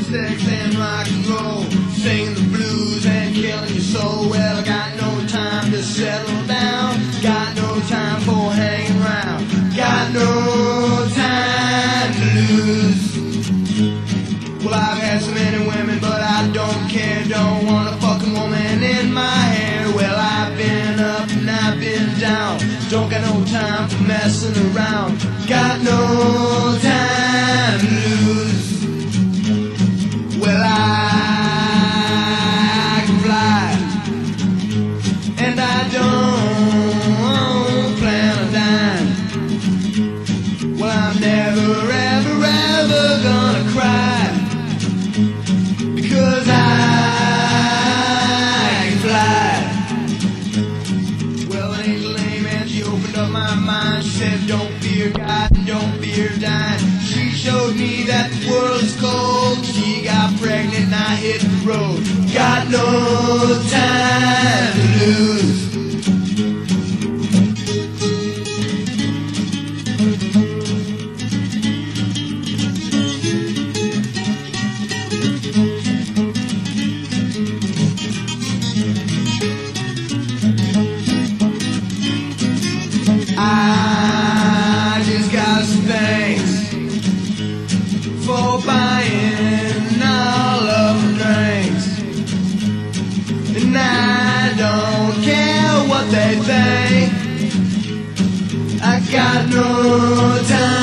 sex and rock and roll, singing the blues and killing your soul. Well, I got no time to settle down, got no time for hanging around, got no time to lose. Well, I've had so many women, but I don't care, don't want a fucking woman in my hair. Well, I've been up and I've been down, don't got no time for messing around, got no time to lose. Well, I can fly, and I don't plan on dying. Well, I'm never, ever, ever gonna cry, because I can fly. Well, an angel came and she opened up my mind. She said, don't fear God and don't fear dying. She showed me that the world is cold. She got pregnant and I hit the road. Got no time to lose. I just got some thanks for buying all of the drinks, and I don't care what they think. I got no time